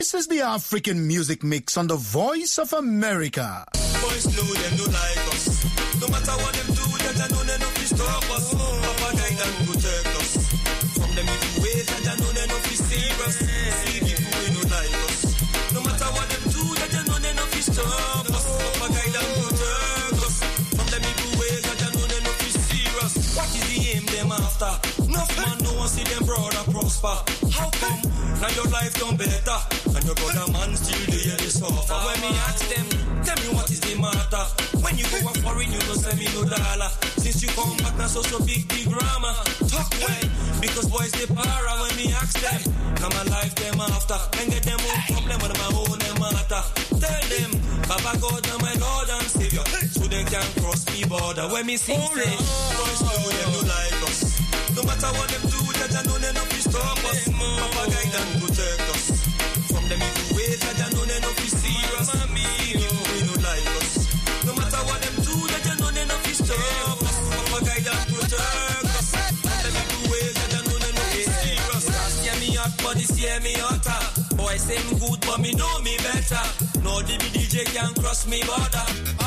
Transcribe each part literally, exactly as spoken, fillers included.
This is the African Music Mix on the Voice of America. Boys know them don't like us. No matter what them do, that I know they don't fi stop us. Papa guide and protect us. From them evil ways, that I know they don't fi save us. See people we don't like us. No matter what them do, that I know they don't fi stop us. Papa guide and protect us. From them evil ways, that I know they don't fi save us. What is the aim them after? Enough man no one see them brother prosper. How come? Now your life done better. And your brother man still there they suffer. When me ask them, tell me what is the matter? When you go a foreign, you don't send me no dollar. Since you come back, now so so big, big drama. Talk why? Because boys they para when me ask them. Now my life them after. And get them own problem when my own them matter. Tell them, Baba God and my Lord and Savior. So they can cross me border. When me sing say, boys know them no like us. No matter what them do, that I know they no fi stop us. Papa guide and protect us. From them evil ways, that I know they no fi serious. People we no like us. No matter what them do, that I know they no fi stop us. Papa guide and protect us. From them evil ways, that I know they no fi serious. Last year me hot, but this year me hotter. Boy say me good, but me know me better. No D V D J can cross me border.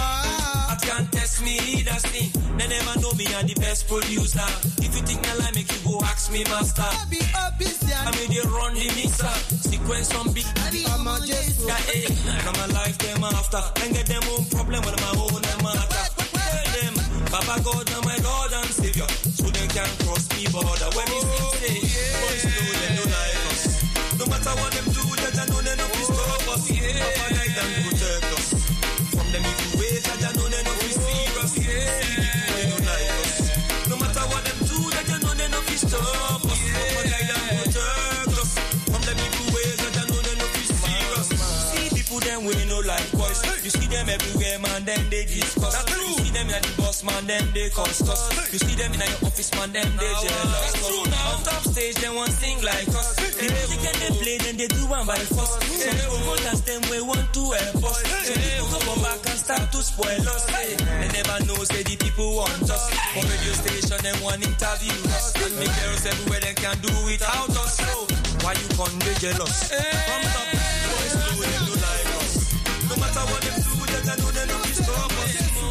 I can't test me either, see. They never know me and the best producer. If you think I like, make you go ask me, master. I mean, they run the mixer. Sequence some big. I'm a just yeah, now my life them after. And get them own problem with my own matter. Tell them, Papa God and my Lord and Savior. So they can cross me border. When me say, boys know they don't like us. No matter what them do, that I know they don't stop us. Papa guide and protect us. From them evil ways, that I know they don't fi serious. See people we don't like us. No matter what them do, that I know they don't fi stop us. Papa guide and protect us. From them evil ways, that I know they don't fi serious. See people them we no like boys. You see them everywhere, man, then they discuss. You see them in the boss, man, then they cuss us. You see them in your office, man, then they jealous. On top stage, they want sing like us. The music and they play, then they do one by force. So they promoters them we want to help us. So people go come back and start to spoil us. They never know, say the people want us. On radio station, they want interview us. And make girls everywhere, they can do without us. So why you come, they jealous? From top, boys know they do like us. No matter what them do, that I know they don't stop us.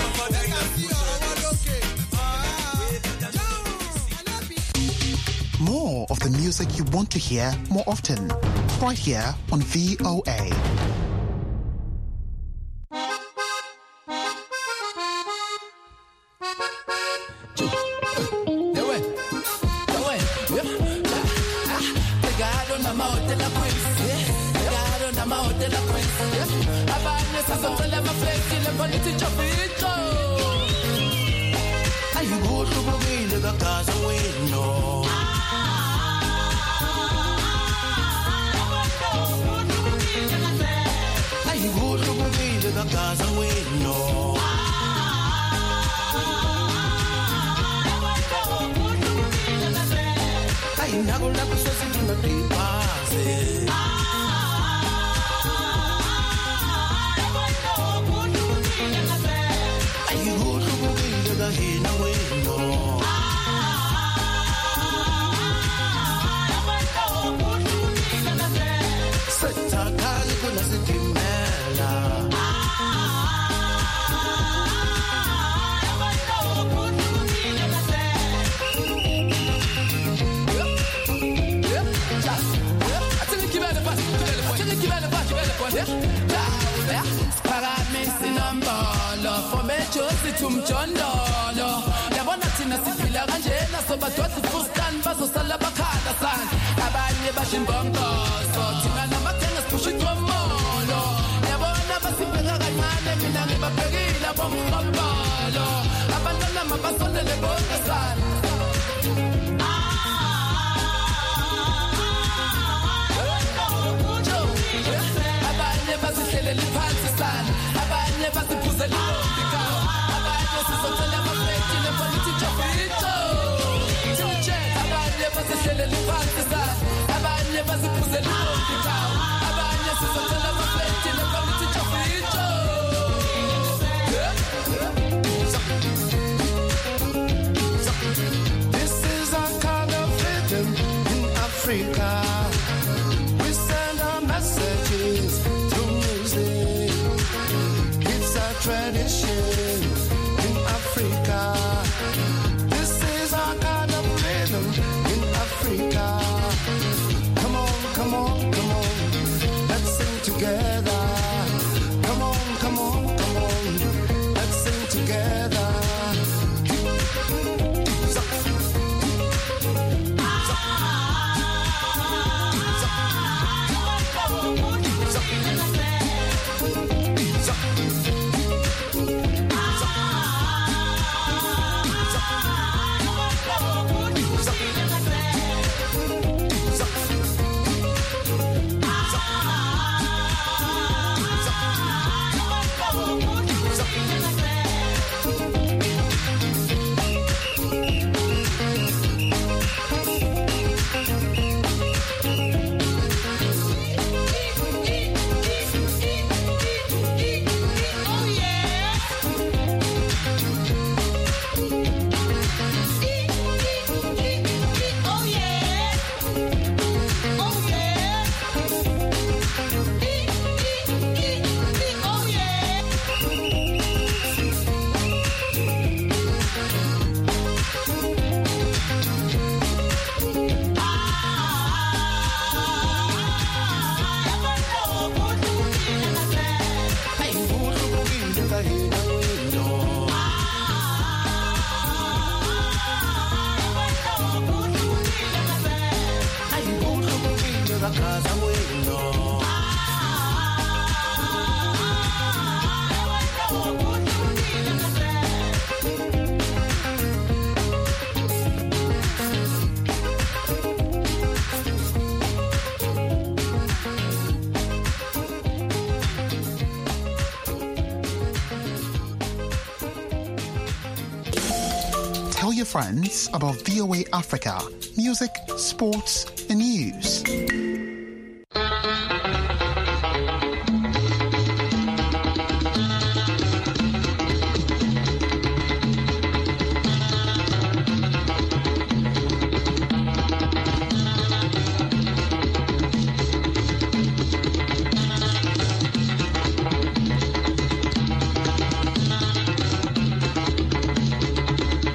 More of the music you want to hear more often, right here on V O A. tradition in Africa. This is our kind of rhythm in Africa. Come on, come on, come on, let's sing together. Come on, come on, come on, let's sing together. Tell your friends about V O A Africa, music, sports, and news.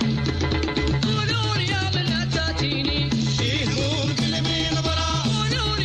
Tini,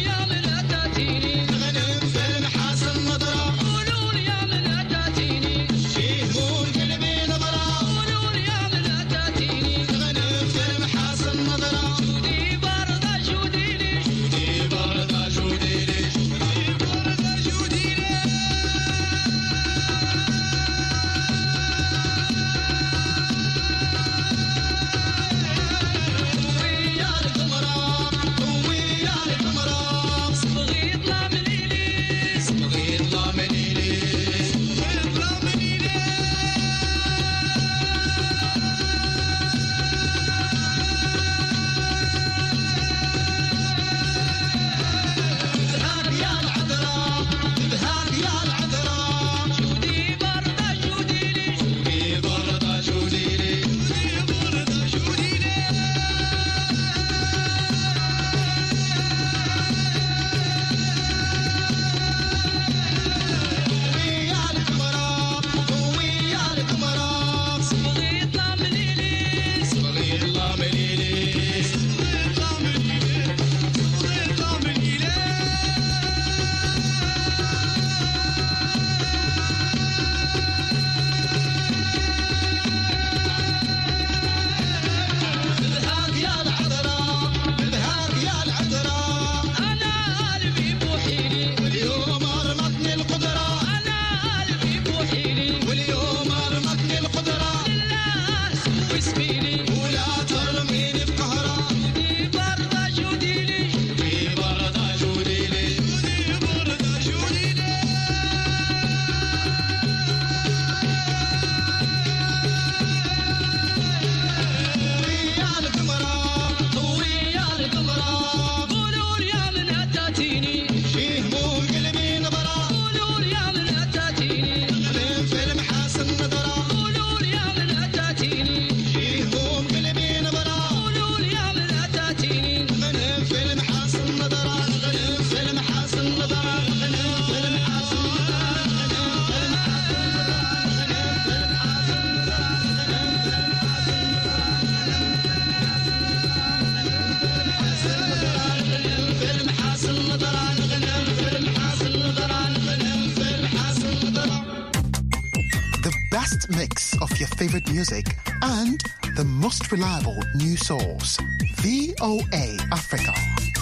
best mix of your favorite music and the most reliable news source. V O A Africa.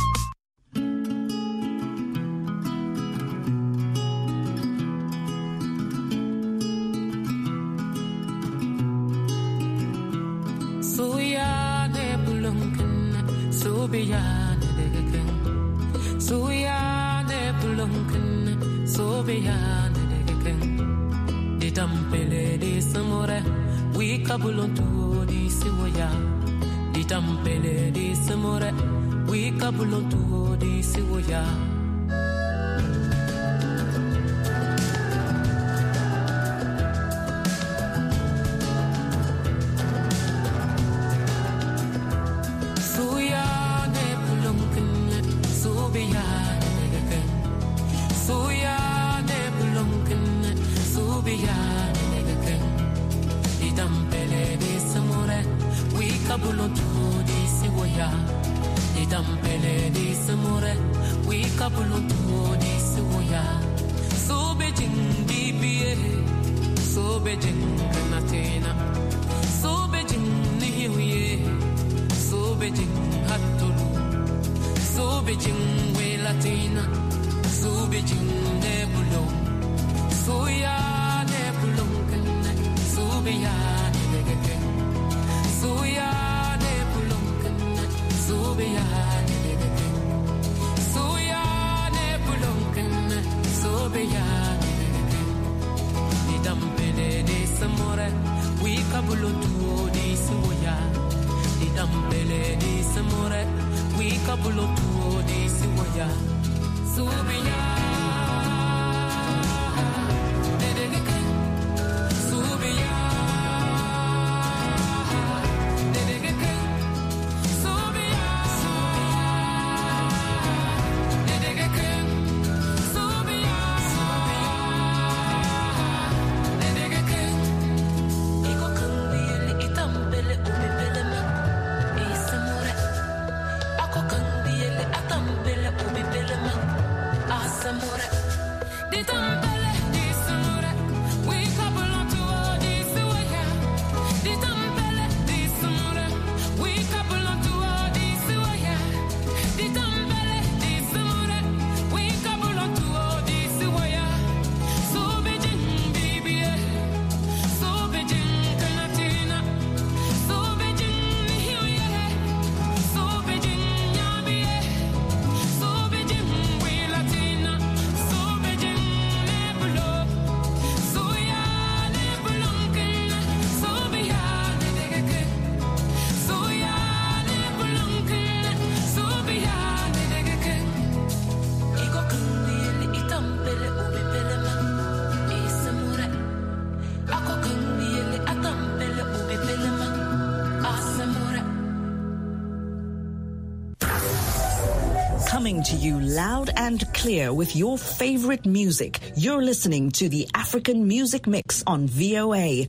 Kabulontu di siwoya di tampele di semore we kabulontu di siwoya suya ne bulonkin subiya ne suya ne bulonkin subiya Kabulontu di siwoya di tampele di semore we kabulontu di siwoya so bejing bibie so bejing kanatena so bejing nihiye so bejing hatulu so bejing we latina so bejing nebulo so ya nebulon kan so be ya negeke so ya we kabulontu di siwoya di tampele di semore we kabulontu di siwoya subiya dedeke subiya dedeke subiya dedeke subiya dedeke Coming to you loud and clear with your favorite music. You're listening to the African Music Mix on V O A.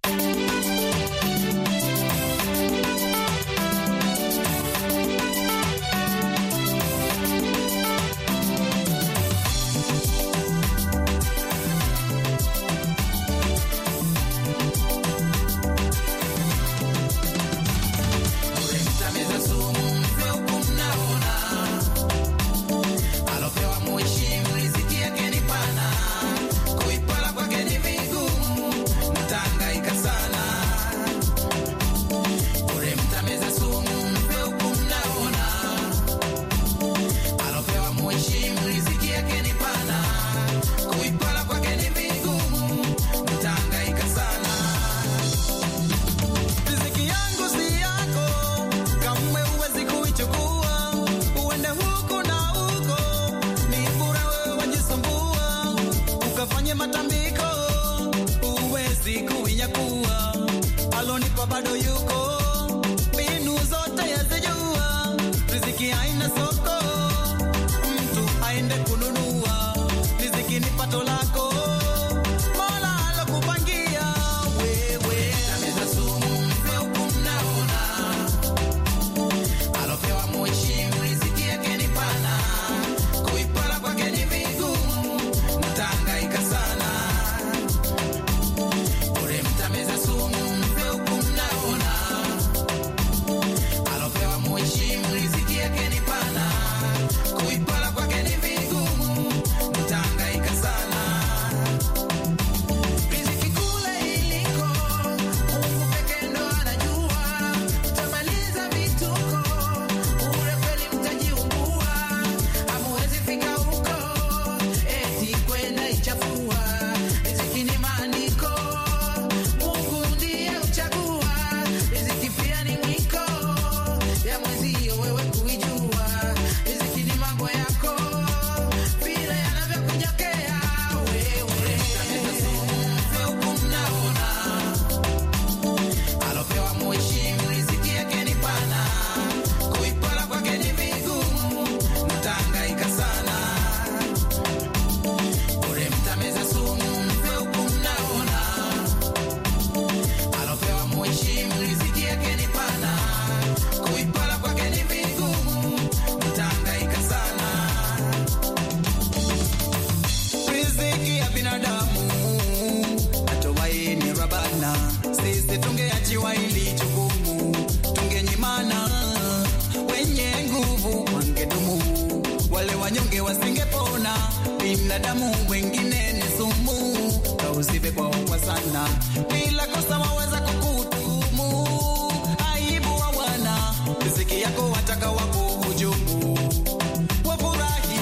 Meza binadamu atowaini rabana sisi tungeachiwa ili jukumu tungenyimana wenye nguvu wangedumu wale wanyonge wasingepona binadamu wengine ni sumu kauzibe kwa kwa sana bila kosa waweza kukutumu aibu hawana riziki yako wataka wako hujumu wafurahi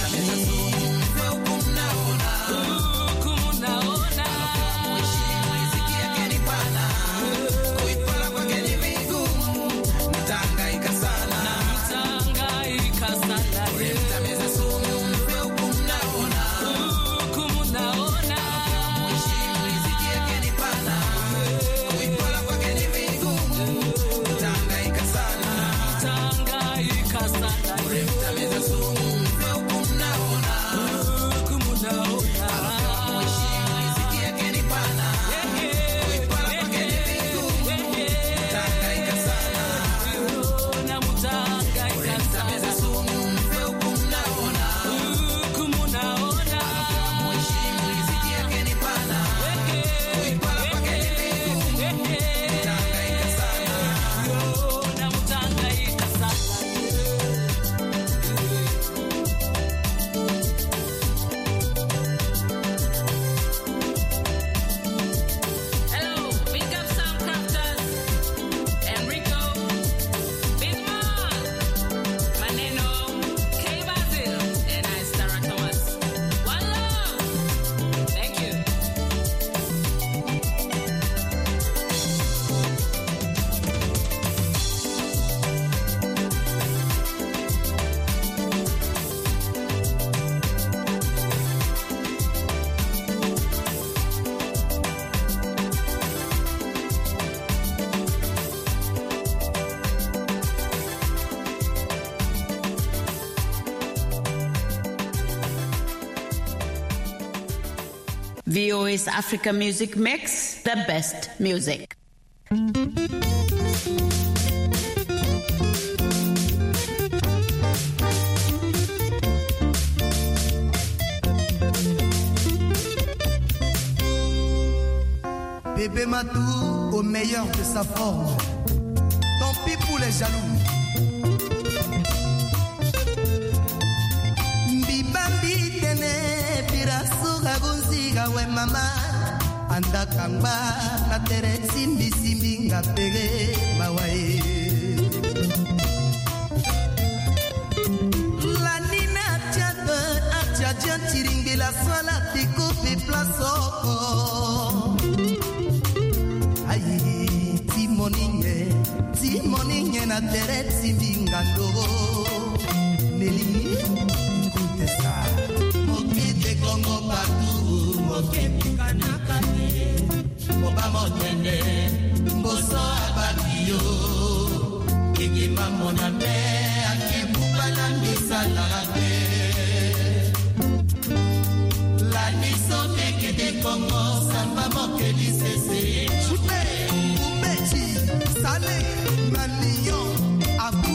V O A's Africa Music Mix, the best music. Bébé Matou au meilleur de sa forme. Tant pis pour les jaloux. Mbibambi tene pirasuga gunziga we mama. Anda kangba na tere simbi simbi ngapege mawae. La nina tiade atiadia tiringi la sola tikupi plasoko. Ayi timoninye timoninye na tere simbi ngando. Neli kutesa mokite kongo partout mokepi kanakane moba motende mboso abakio kikima moname akibubala misala rabe la niso meke de kongo samba mokeli sese chupe umechi sale manion abu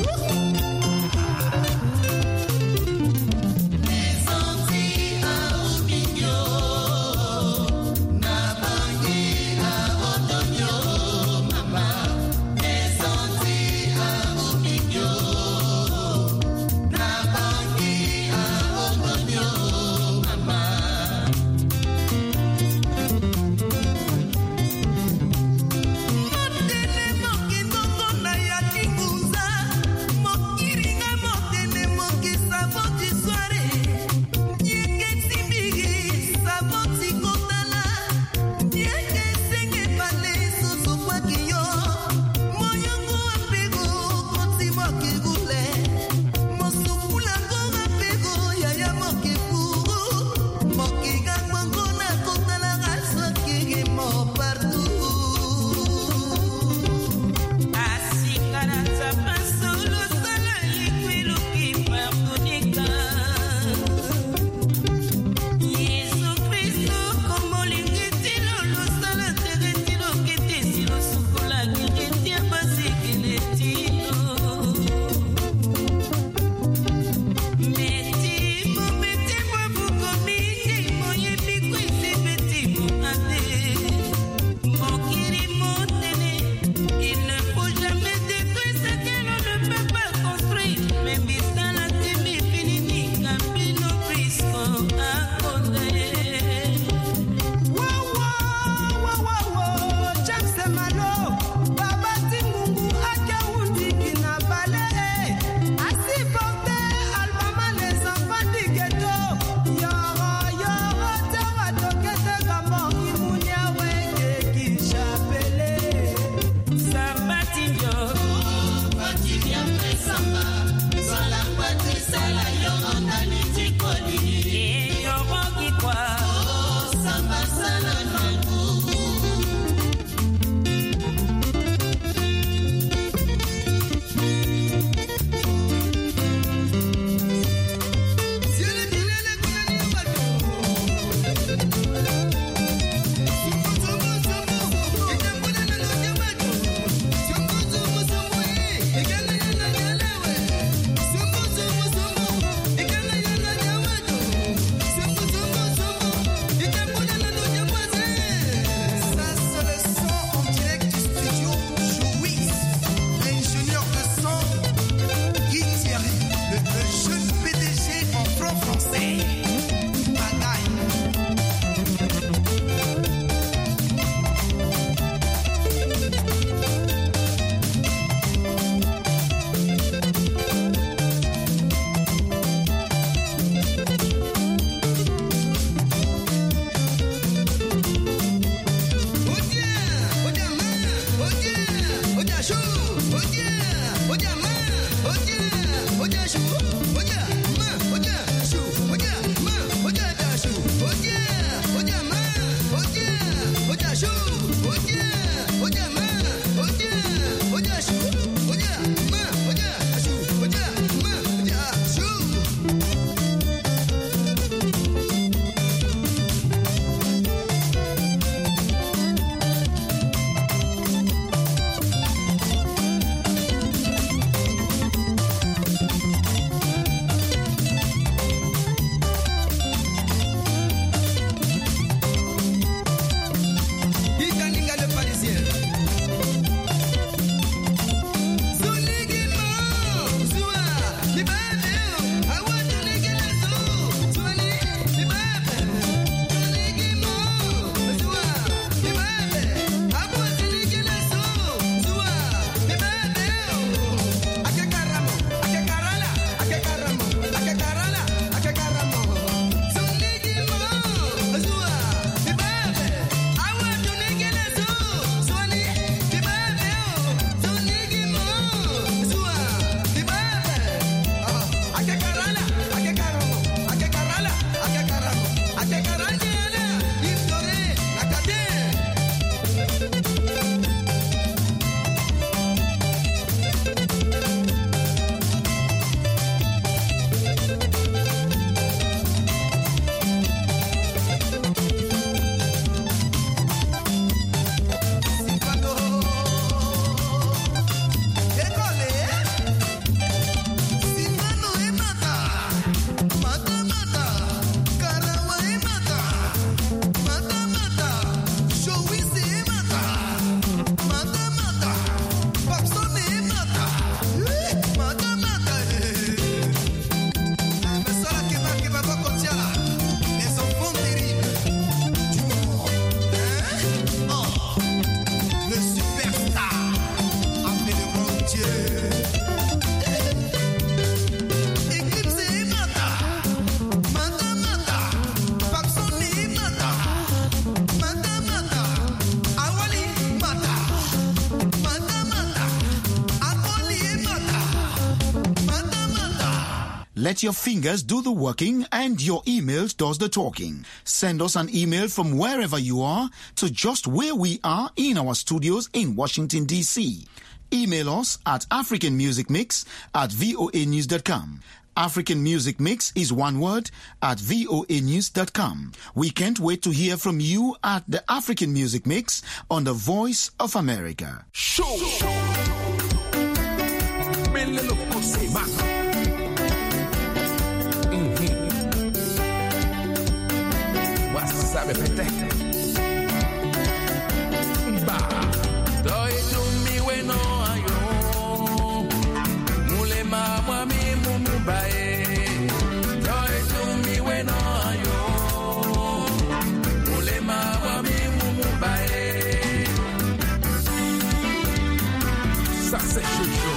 Let your fingers do the working and your emails does the talking. Send us an email from wherever you are to just where we are in our studios in Washington, D C. Email us at african music mix at voa news dot com. African Music Mix is one word at voa news dot com. We can't wait to hear from you at the African Music Mix on the Voice of America. Show! Sabe fete ba do itu mi weno ayo mule mama mi mumbae do itu mi weno ayo mule mama mi mumbae ça c'est chouchou.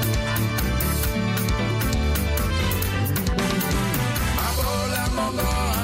Mongo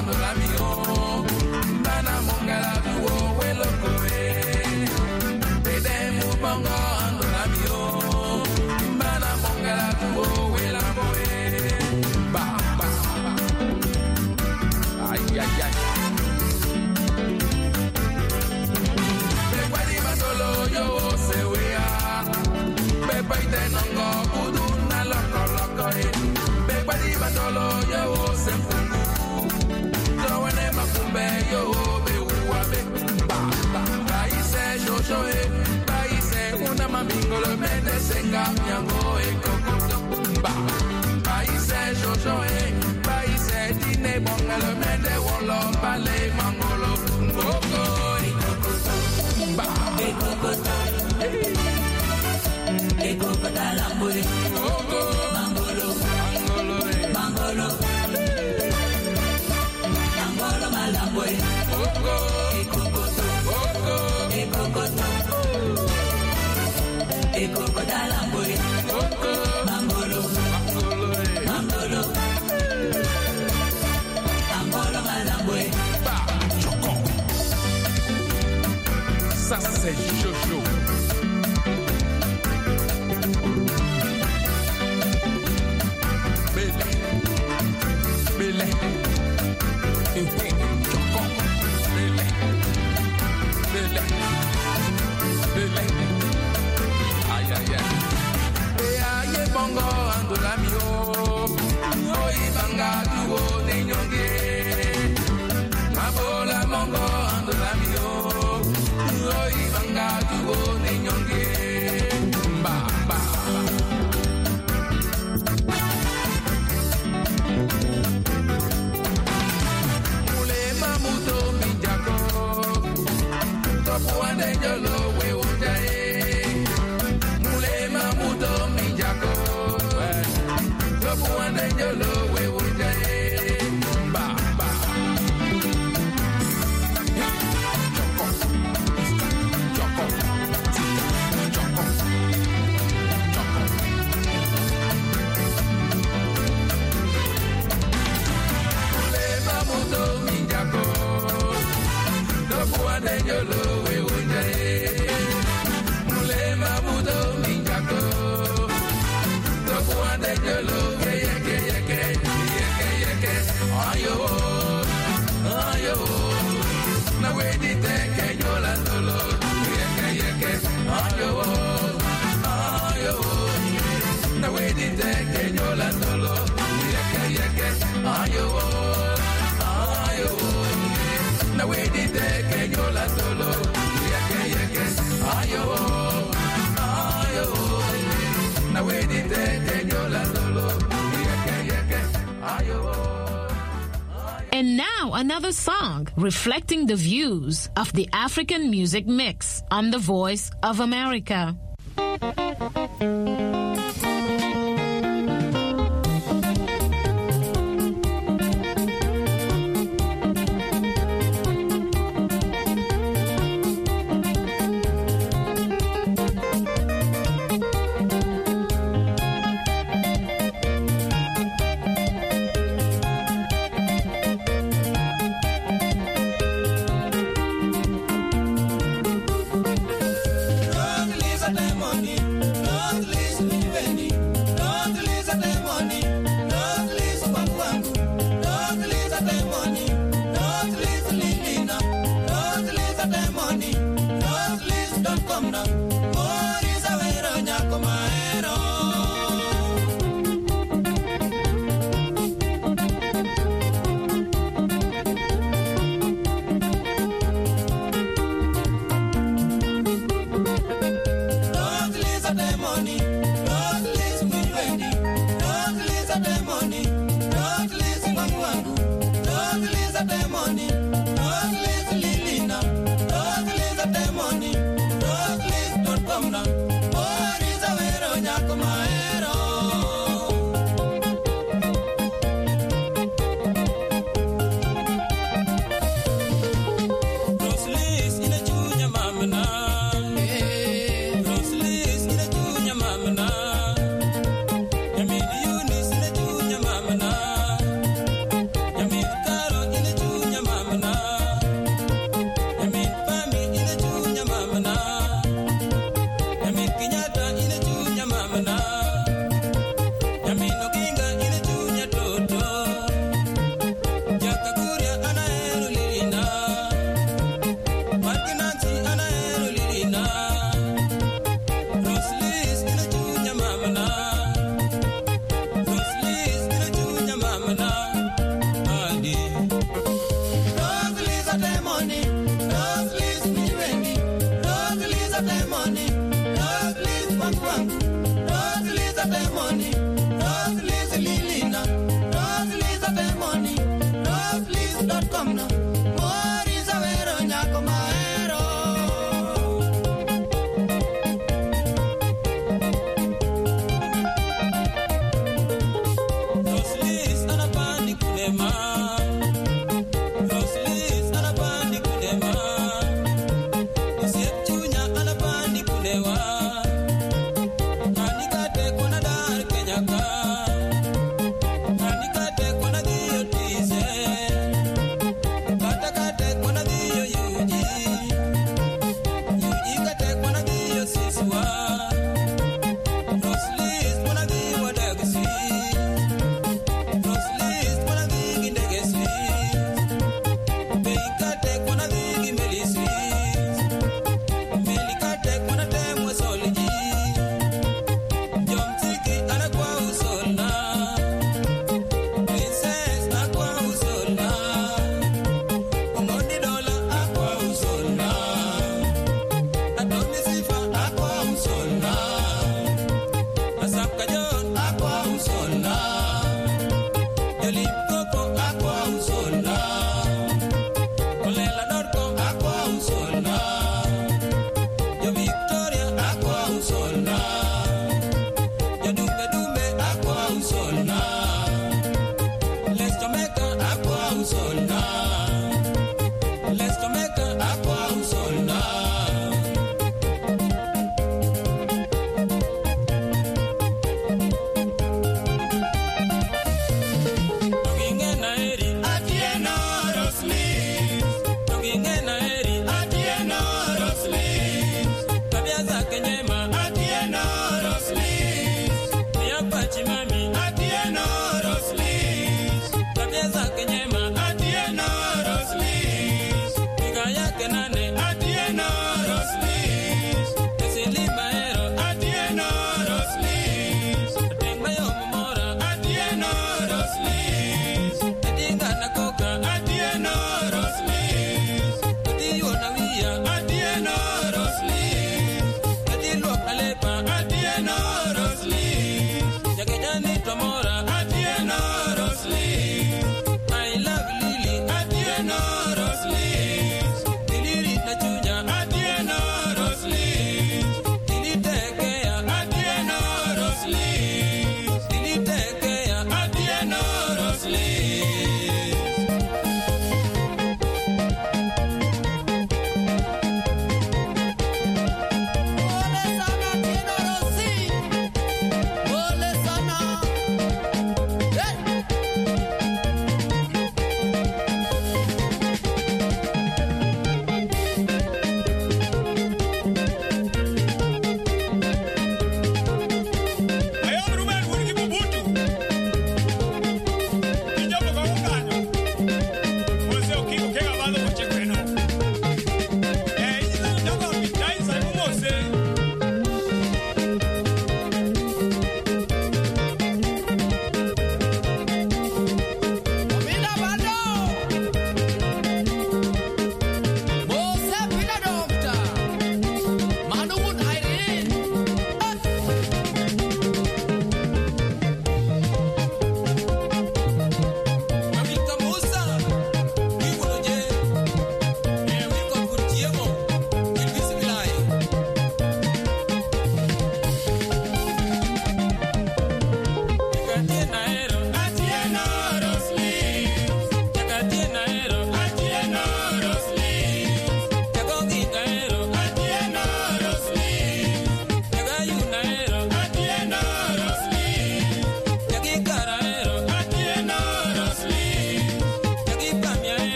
cholo yo sempungu. Tawene makumbe yo be uwabe. Ba ba paise jojo e paise una mamingo le mende senga nyango e kokoto. Ba paise jojo e paise dine bonga le mende wolo bale mangolo. Ngoko e kokoto. Ba e kokoto. E kokoto lambole. Ngoko mangolo mangolo mangolo. Mangolo malambole. Ngoko e kokoto. Ngoko e kokoto. E kokoto lambole. Ngoko mangolo mangolo mangolo. Mangolo malambole. Ba choco. Ça c'est Jojo. Bele, bele, choco, bele, bele, bele. Ay ay ay. Ea ye bongo ando la mio, oi banga duo ne nyonge. Mabola bongo ando la mio, oi banga duo ne nyonge. Ba ba. Puande yo lo huevo jae, mule mamudo mi jaco. Lo puande yo lo huevo jae, ba ba. Choco, choco, choco, choco. Mule mamudo mi jaco. Lo puande yo lo And now another song reflecting the views of the African Music Mix on The Voice of America. Don't listen to money, don't listen.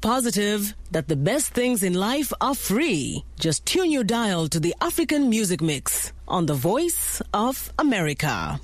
positive that the best things in life are free. Just tune your dial to the African Music Mix on the Voice of America.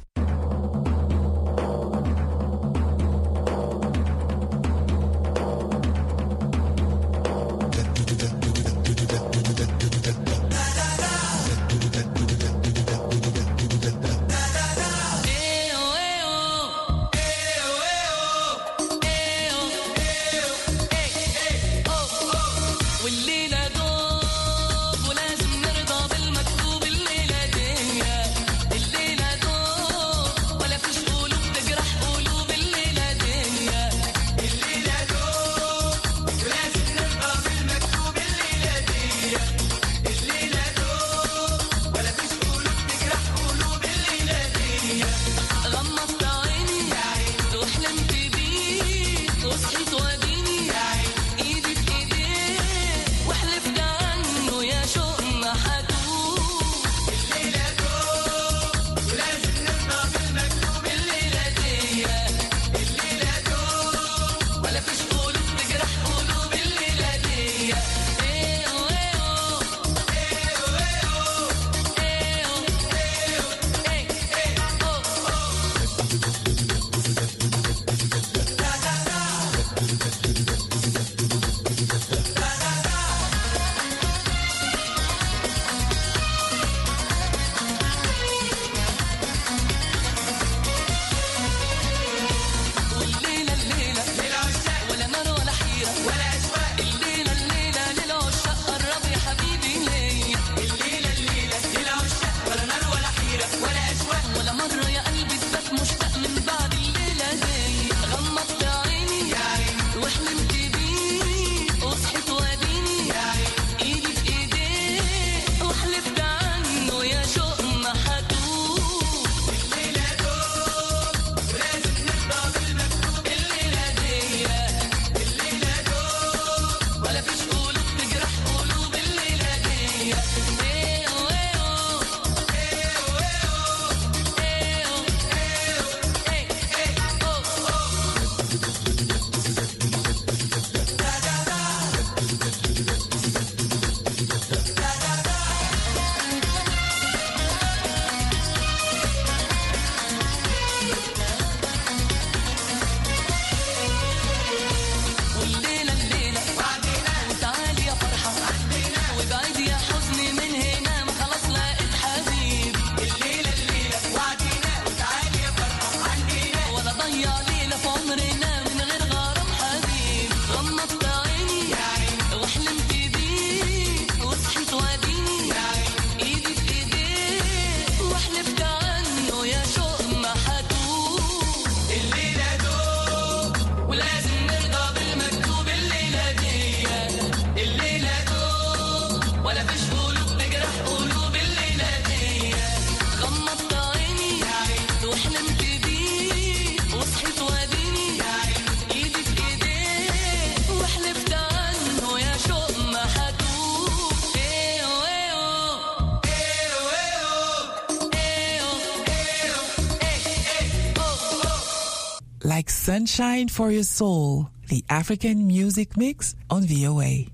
Like sunshine for your soul, the African Music Mix on V O A.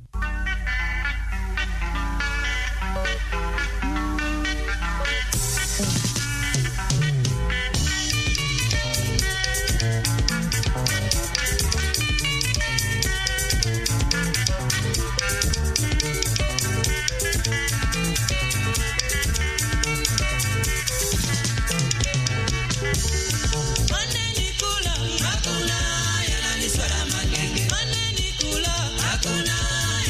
Hakuna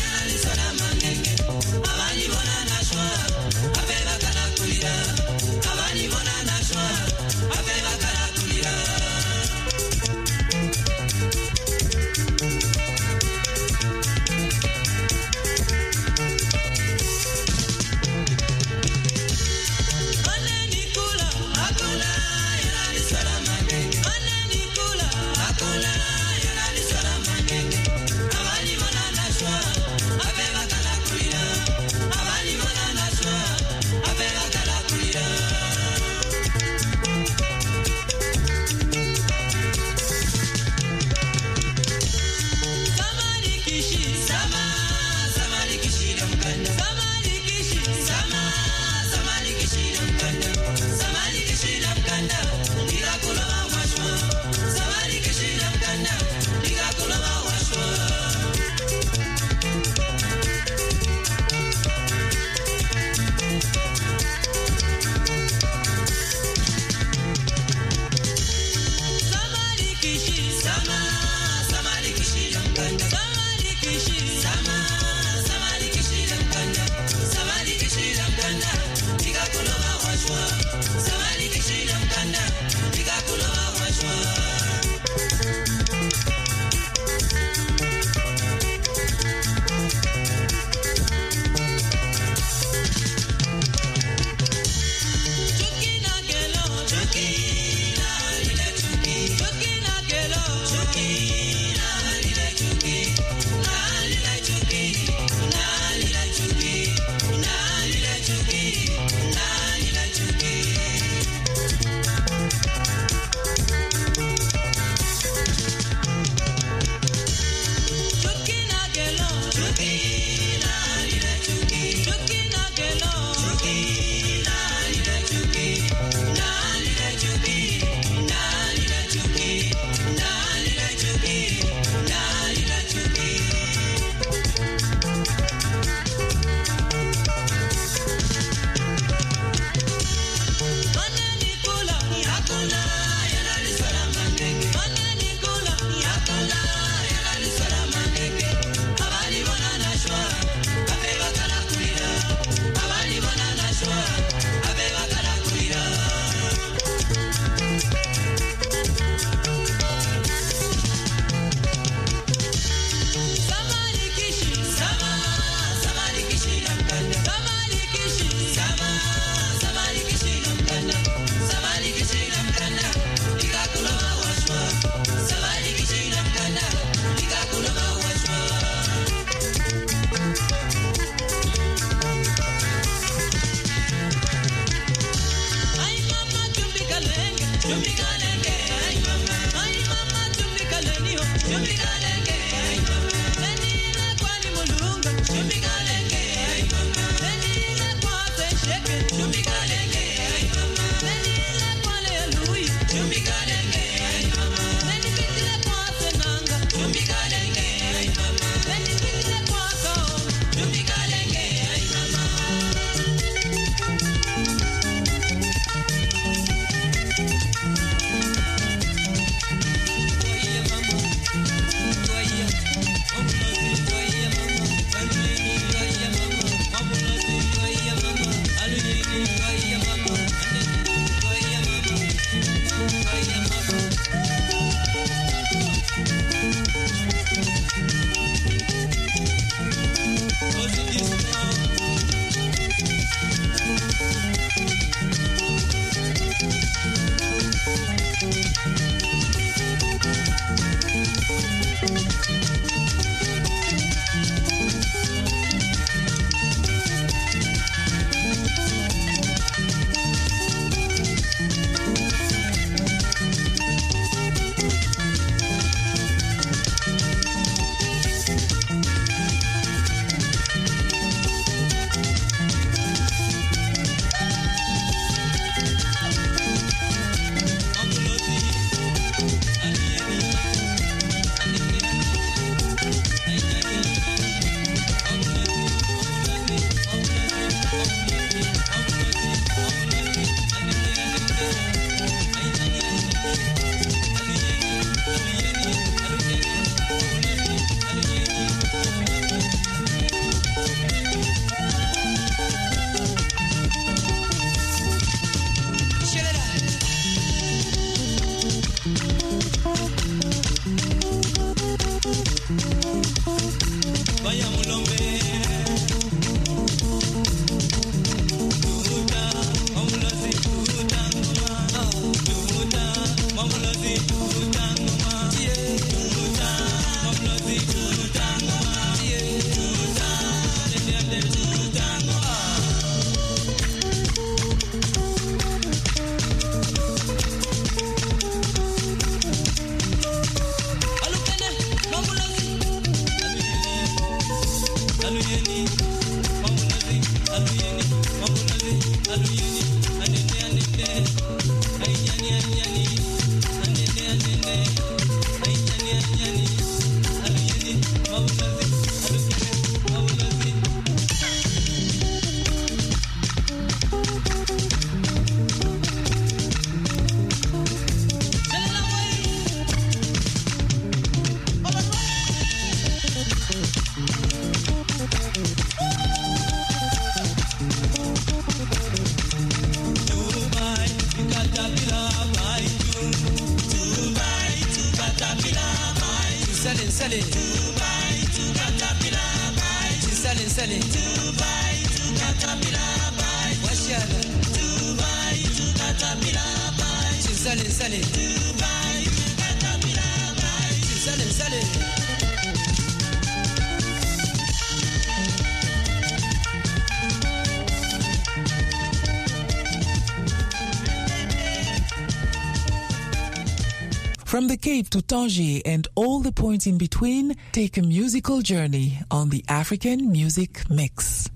From the Cape to Tangier and all the points in between, take a musical journey on the African Music Mix.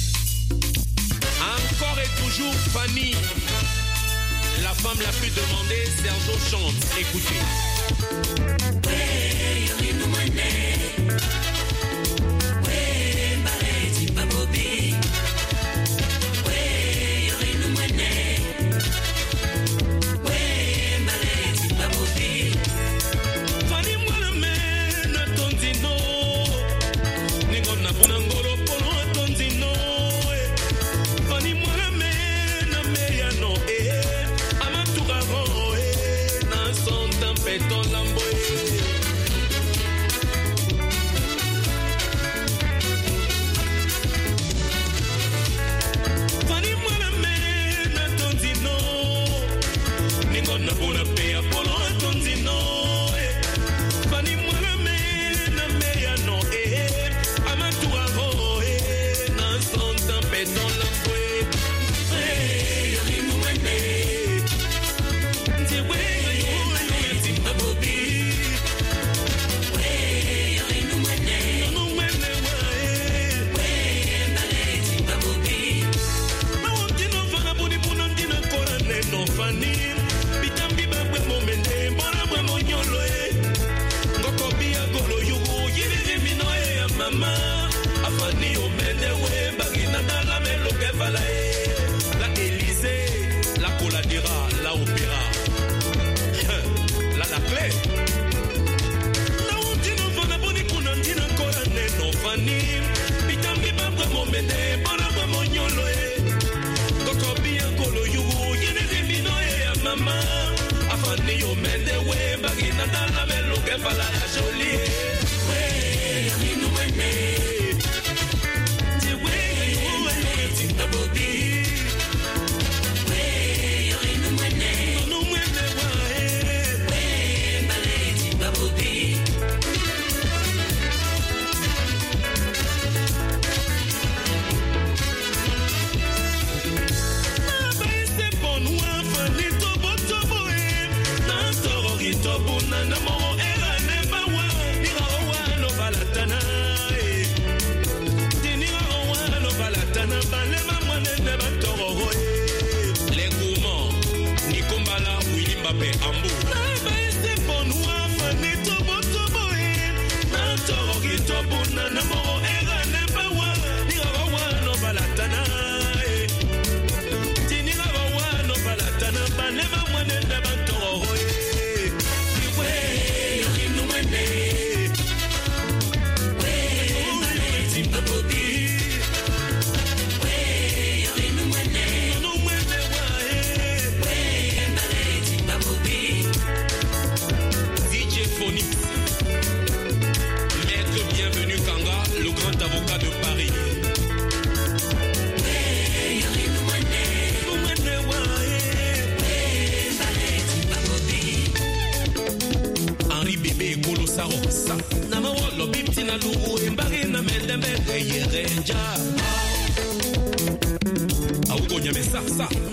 Encore et toujours Fanny, la femme la plus demandée, Sergio chante, écoutez.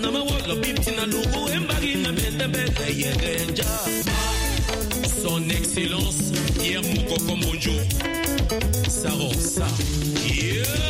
Son ex Excellence, Pierre Moukoko Monjo. Savon, ça. Yeah!